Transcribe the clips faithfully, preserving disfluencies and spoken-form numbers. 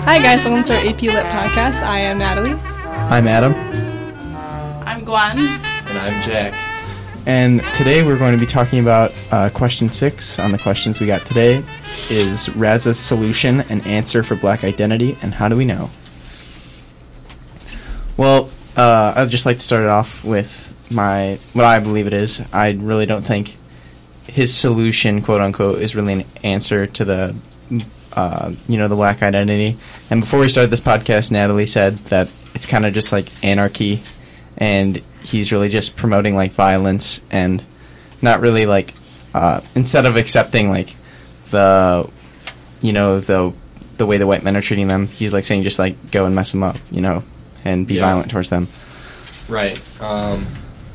Hi guys, welcome to our A P Lit podcast. I am Natalie. I'm Adam. I'm Gwen. And I'm Jack. And today we're going to be talking about uh, question six on the questions we got today. Is Raz's solution an answer for black identity, and how do we know? Well, uh, I'd just like to start it off with my what I believe it is. I really don't think his solution, quote unquote, is really an answer to the uh, you know the black identity. And before we started this podcast, Natalie said that it's kind of just like anarchy, and he's really just promoting like violence and not really like uh, instead of accepting like the you know the the way the white men are treating them, he's like saying just like go and mess them up, you know, and be yeah. violent towards them. Right. Um,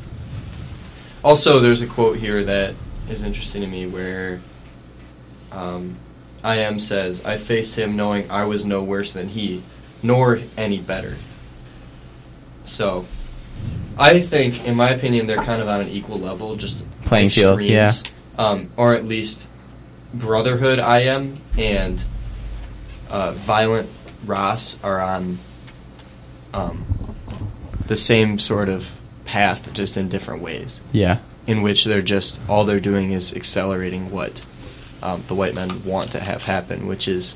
also, there's a quote here that is interesting to me where um, I M says, "I faced him knowing I was no worse than he, nor any better." So, I think, in my opinion, they're kind of on an equal level, just playing field, yeah, um, or at least Brotherhood I M and uh, Violent Ross are on um, the same sort of path, just in different ways. Yeah, in which they're just all they're doing is accelerating what um, the white men want to have happen, which is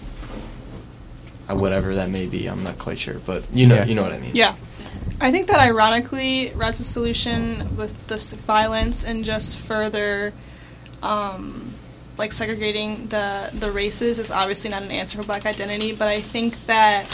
uh, whatever that may be. I'm not quite sure, but you know, yeah. you know what I mean. Yeah. I think that ironically, Raz's solution with this violence and just further, um, like segregating the the races is obviously not an answer for black identity. But I think that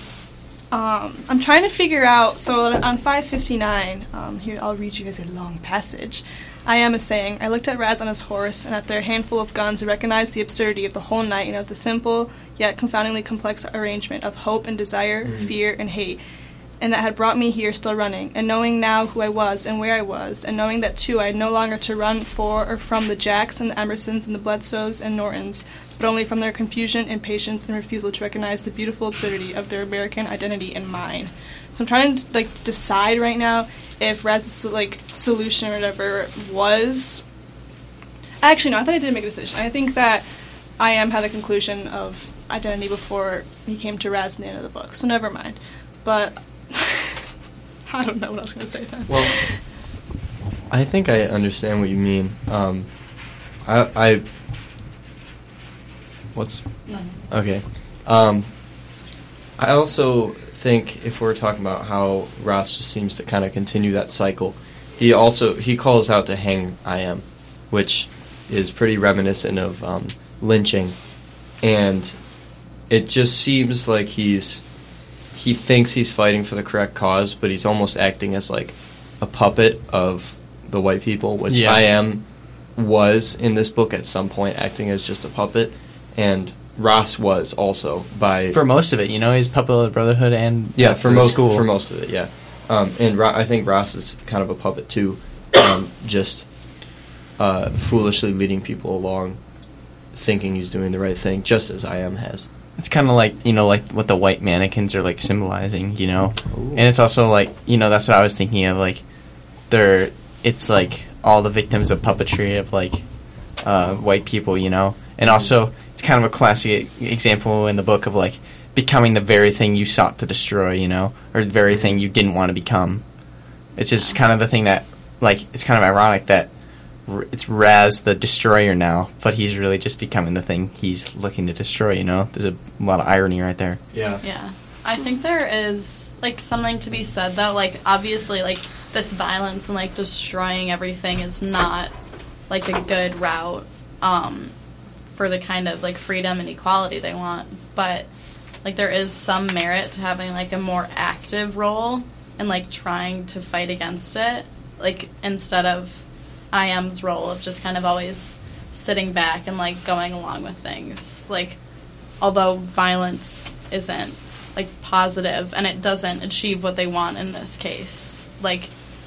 um, I'm trying to figure out. So on five fifty-nine, um, here I'll read you guys a long passage. I am is saying, "I looked at Raz on his horse, and at their handful of guns, and recognized the absurdity of the whole night, and of the simple yet confoundingly complex arrangement of hope and desire, mm-hmm. fear and hate. And that had brought me here still running, and knowing now who I was and where I was, and knowing that, too, I had no longer to run for or from the Jacks and the Emersons and the Bledsoes and Nortons, but only from their confusion, impatience, and refusal to recognize the beautiful absurdity of their American identity and mine." So I'm trying to, like, decide right now if Raz's, like, solution or whatever was... Actually, no, I thought I did make a decision. I think that I M had the conclusion of identity before he came to Raz in the end of the book, so never mind. But... I don't know what I was going to say then. Well, I think I understand what you mean. Um, I, I, what's, no. okay. Um, I also think if we're talking about how Ross just seems to kind of continue that cycle, he also, he calls out to hang I M, which is pretty reminiscent of um, lynching, and it just seems like he's, he thinks he's fighting for the correct cause, but he's almost acting as like a puppet of the white people, which yeah. I M was in this book at some point, acting as just a puppet, and Ross was also by for most of it. You know, he's puppet of the Brotherhood and yeah for most school. for most of it. Yeah, um, and Ro- I think Ross is kind of a puppet too, um, just uh, foolishly leading people along, thinking he's doing the right thing, just as I M has. It's kind of like, you know, like what the white mannequins are, like, symbolizing, you know? Ooh. And it's also, like, you know, that's what I was thinking of, like, they're, it's, like, all the victims of puppetry of, like, uh, white people, you know? And also, it's kind of a classic example in the book of, like, becoming the very thing you sought to destroy, you know? Or the very thing you didn't want to become. It's just kind of the thing that, like, it's kind of ironic that it's Raz the destroyer now, but he's really just becoming the thing he's looking to destroy, you know? There's a lot of irony right there. Yeah. Yeah. I think there is, like, something to be said that, like, obviously, like, this violence and, like, destroying everything is not, like, a good route um, for the kind of, like, freedom and equality they want. But, like, there is some merit to having, like, a more active role and, like, trying to fight against it, like, instead of I M's role of just kind of always sitting back and, like, going along with things. Like, although violence isn't, like, positive and it doesn't achieve what they want in this case. Like,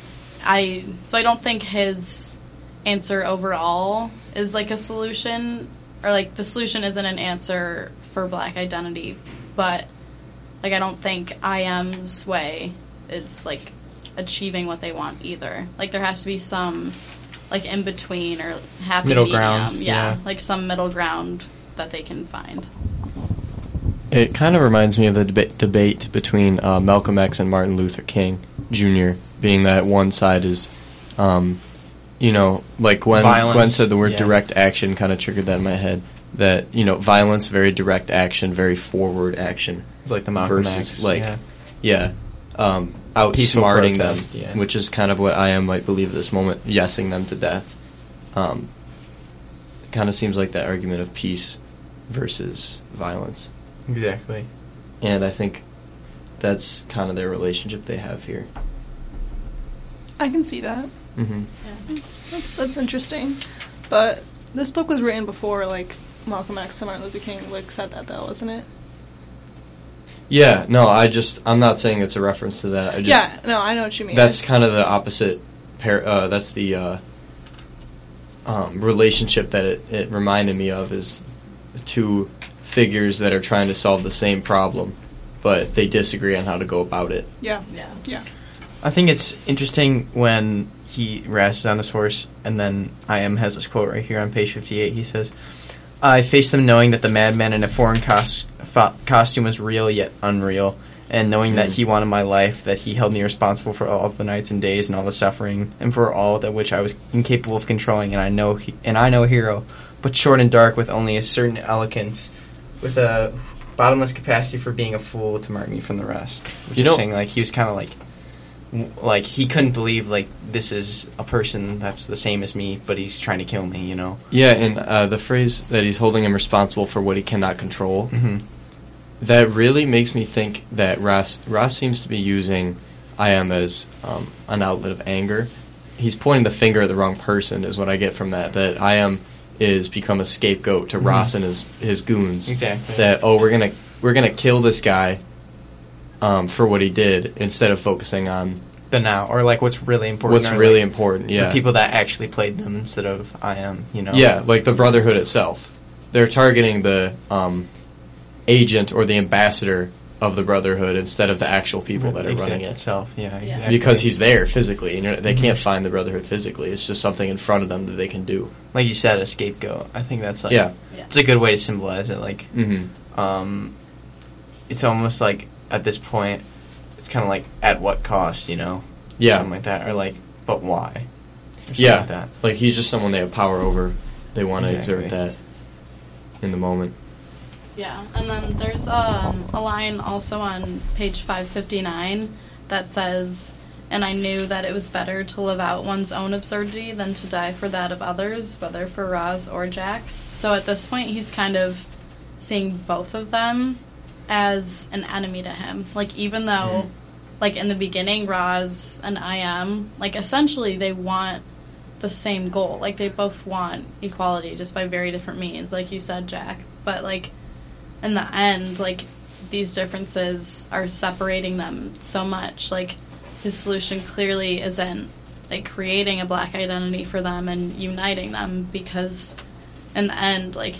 I... So I don't think his answer overall is, like, a solution. Or, like, the solution isn't an answer for black identity. But, like, I don't think I M's way is, like, achieving what they want either. Like, there has to be some... like in between or happy middle medium. ground. Yeah, yeah, like some middle ground that they can find. It kind of reminds me of the deba- debate between uh, Malcolm X and Martin Luther King Junior, being that one side is, um, you know, like Gwen, Violence. Gwen said the word Yeah. direct action, kind of triggered that in my head. That, you know, violence, very direct action, very forward action. It's like the Malcolm versus, X, like, yeah. yeah, um, Peaceful outsmarting them, protest, yeah. which is kind of what I am might believe at this moment, yesing them to death. Um, kind of seems like that argument of peace versus violence. Exactly. And I think that's kind of their relationship they have here. I can see that. Mm-hmm. That's, that's, that's interesting. But this book was written before, like, Malcolm X and Martin Luther King, like, said that, though, wasn't it? Yeah, no, I just, I'm not saying it's a reference to that. I just, yeah, no, I know what you mean. That's It's- kind of the opposite, pair, uh, that's the uh, um, relationship that it, it reminded me of, is the two figures that are trying to solve the same problem, but they disagree on how to go about it. Yeah, Yeah. yeah. I think it's interesting when he rasts on his horse, and then I M has this quote right here on page fifty-eight. He says, "I faced them knowing that the madman in a foreign cos- fo- costume was real yet unreal, and knowing that Mm. he wanted my life, that he held me responsible for all of the nights and days and all the suffering, and for all that which I was incapable of controlling. And I know, he- and I know a hero, but short and dark, with only a certain eloquence, with a bottomless capacity for being a fool to mark me from the rest." Which You is know- saying, like, he was kind of like. Like, he couldn't believe, like, this is a person that's the same as me, but he's trying to kill me, you know? Yeah, and uh, the phrase that he's holding him responsible for what he cannot control, Mm-hmm. that really makes me think that Ross, Ross seems to be using I am as um, an outlet of anger. He's pointing the finger at the wrong person, is what I get from that. That I am is become a scapegoat to Mhm. Ross and his his goons. Exactly. That, oh, we're gonna we're gonna kill this guy um, for what he did, instead of focusing on The now, or, like, what's really important. what's or, really like, important. Yeah, The people that actually played them instead of I am, you know? Yeah, like the Brotherhood itself. They're targeting the um, agent or the ambassador of the Brotherhood instead of the actual people that are Exact- running it. itself, yeah, Yeah. exactly. Because he's there physically, and they Mhm. can't find the Brotherhood physically. It's just something in front of them that they can do. Like you said, a scapegoat. I think that's, like, Yeah. Yeah. it's a good way to symbolize it. Like, Mm-hmm. um, it's almost like, at this point, it's kind of like, at what cost, you know? Yeah. Something like that. Or, like, but why? Or something Yeah, like that. like he's just someone they have power over. They want to Exactly. exert that in the moment. Yeah, and then there's um, a line also on page five fifty-nine that says, "And I knew that it was better to live out one's own absurdity than to die for that of others, whether for Roz or Jax." So at this point, he's kind of seeing both of them as an enemy to him. Like, even though, Mhm. like, in the beginning, Roz and I am, like, essentially they want the same goal. Like, they both want equality, just by very different means, like you said, Jack. But, like, in the end, like, these differences are separating them so much. Like, his solution clearly isn't, like, creating a black identity for them and uniting them, because in the end, like,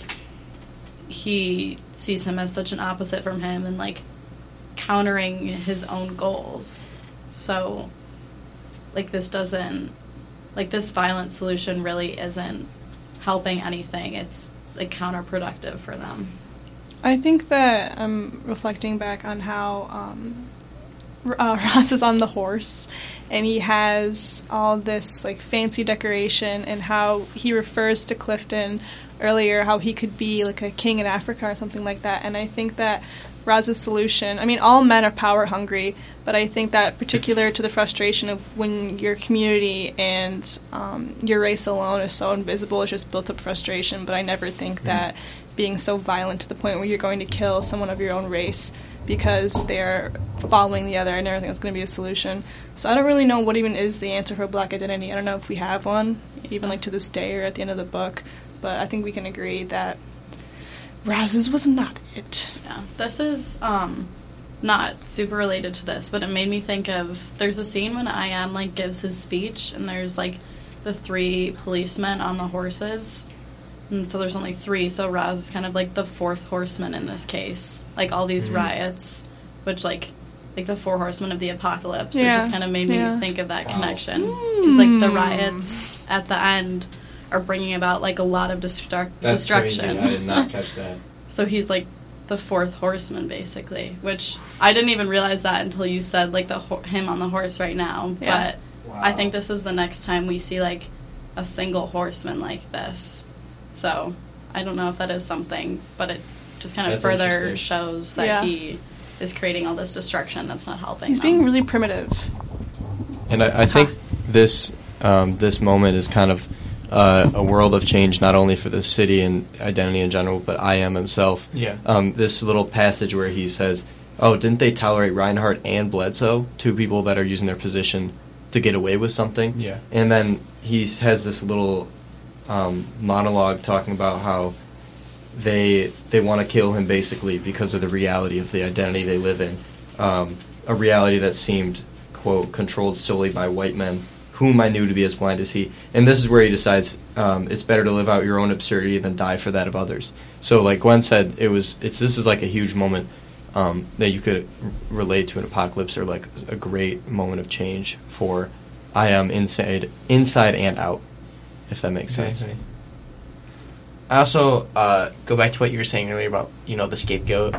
he sees him as such an opposite from him and, like, countering his own goals. So, like, this doesn't, like, this violent solution really isn't helping anything. It's, like, counterproductive for them. I think that I'm reflecting back on how um, R- uh, Ross is on the horse, and he has all this, like, fancy decoration, and how he refers to Clifton earlier, how he could be like a king in Africa or something like that. And I think that Roz's solution, I mean, all men are power hungry, but I think that particular to the frustration of when your community and um, your race alone is so invisible, it's just built up frustration. But I never think Mm-hmm. that being so violent to the point where you're going to kill someone of your own race because they're following the other, I never think that's going to be a solution. So I don't really know what even is the answer for black identity. I don't know if we have one, even like to this day or at the end of the book, but I think we can agree that Roz's was not it. Yeah, this is um, not super related to this, but it made me think of, there's a scene when I M, like, gives his speech, and there's, like, the three policemen on the horses, and so there's only three, so Roz is kind of like the fourth horseman in this case. Like, all these Mhm. riots, which, like, like the four horsemen of the apocalypse, it Yeah, just kind of made me yeah. think of that Wow. connection. Because, like, the Mm. riots at the end are bringing about, like, a lot of destruct- That's destruction. crazy. I did not catch that. So he's, like, the fourth horseman, basically. Which I didn't even realize that until you said like the ho- him on the horse right now. Yeah. But Wow. I think this is the next time we see like a single horseman like this. So I don't know if that is something, but it just kind of That's further interesting. shows that Yeah. he is creating all this destruction that's not helping. He's them. being really primitive. And I, I think this um, this moment is kind of uh, a world of change, not only for the city and identity in general, but I am himself. Yeah. Um, this little passage where he says, "Oh, didn't they tolerate Reinhardt and Bledsoe, two people that are using their position to get away with something?" Yeah. And then he has this little um, monologue talking about how they they want to kill him basically because of the reality of the identity they live in, um, a reality that seemed, quote, controlled solely by white men, whom I knew to be as blind as he. And this is where he decides um, it's better to live out your own absurdity than die for that of others. So, like Gwen said, it was it's this is like a huge moment um, that you could r- relate to an apocalypse, or like a great moment of change for I am inside inside and out, if that makes sense. Exactly. I also uh, go back to what you were saying earlier about, you know, the scapegoat.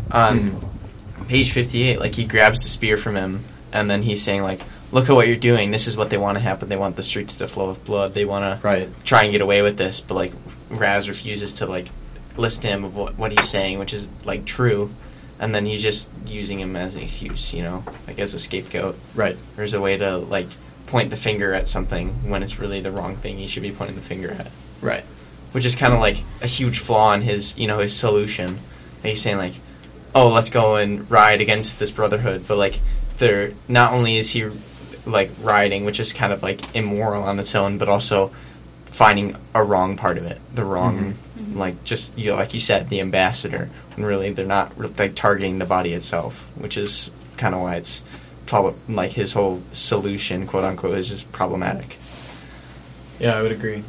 On Mhm. page fifty-eight, like, he grabs the spear from him, and then he's saying, like, look at what you're doing. This is what they want to happen. They want the streets to flow with blood. They want to Right. try and get away with this. But, like, Raz refuses to, like, listen to him of what, what he's saying, which is, like, true. And then he's just using him as an excuse, you know, like, as a scapegoat. Right. There's a way to, like, point the finger at something when it's really the wrong thing you should be pointing the finger at. Right. Which is kind of like a huge flaw in his, you know, his solution. And he's saying, like, oh, let's go and ride against this brotherhood. But, like, they're, not only is he, like, riding, which is kind of, like, immoral on its own, but also finding a wrong part of it. The wrong, Mhm. like, just, you know, like you said, the ambassador. When really they're not, like, targeting the body itself, which is kind of why it's, prob- like, his whole solution, quote-unquote, is just problematic. Yeah, I would agree.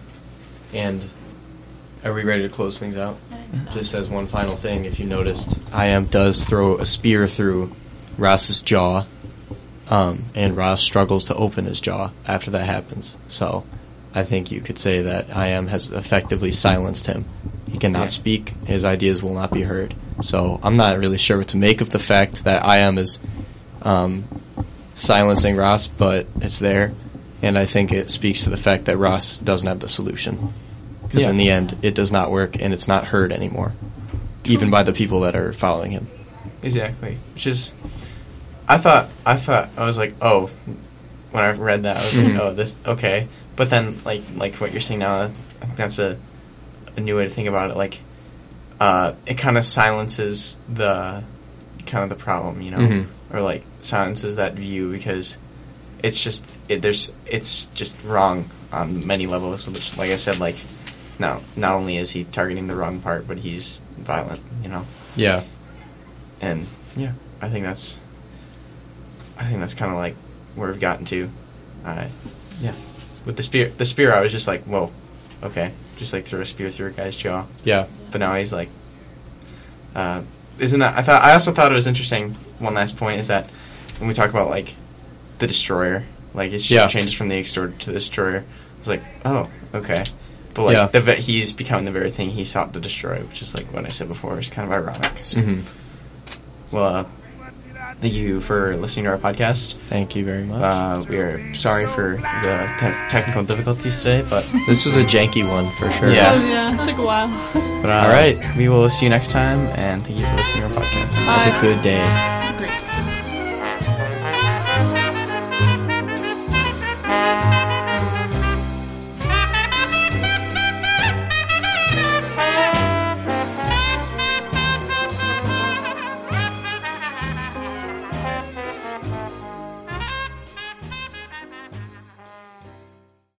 And are we ready to close things out? I think so. Just as one final thing, if you noticed, I am does throw a spear through Ross's jaw, um, and Ross struggles to open his jaw after that happens. So I think you could say that I am has effectively silenced him. He cannot Yeah. speak. His ideas will not be heard. So I'm not really sure what to make of the fact that I am is um, silencing Ross, but it's there. And I think it speaks to the fact that Ross doesn't have the solution. Because Yeah. in the end, it does not work, and it's not heard anymore, even by the people that are following him. Exactly. Which is, I thought, I thought, I was like, oh, when I read that, I was Mhm. like, oh, this, okay. But then, like, like what you're saying now, I think that's a, a new way to think about it. Like, uh, it kind of silences the, kind of the problem, you know, Mhm. or like silences that view because it's just, it, there's, it's just wrong on many levels. Which, like I said, like, no, not only is he targeting the wrong part, but he's violent, you know. Yeah. And yeah, I think that's, I think that's kind of like where we've gotten to. Uh, yeah, with the spear, the spear, I was just like, whoa, okay, just like throw a spear through a guy's jaw. Yeah. But now he's like, uh, isn't that? I thought I also thought it was interesting. One last point is that when we talk about like the destroyer, like it Yeah. changes from the extorter to the destroyer. It's like, oh, okay. But like Yeah. the ve- he's becoming the very thing he sought to destroy, which is like what I said before. Is kind of ironic. So, hmm well, uh, thank you for listening to our podcast. Thank you very much. Uh, we are sorry for the te- technical difficulties today, but this was a janky one for sure. Yeah. So, yeah, it took a while. but uh, All right. we will see you next time, and thank you for listening to our podcast. Bye. Have a good day.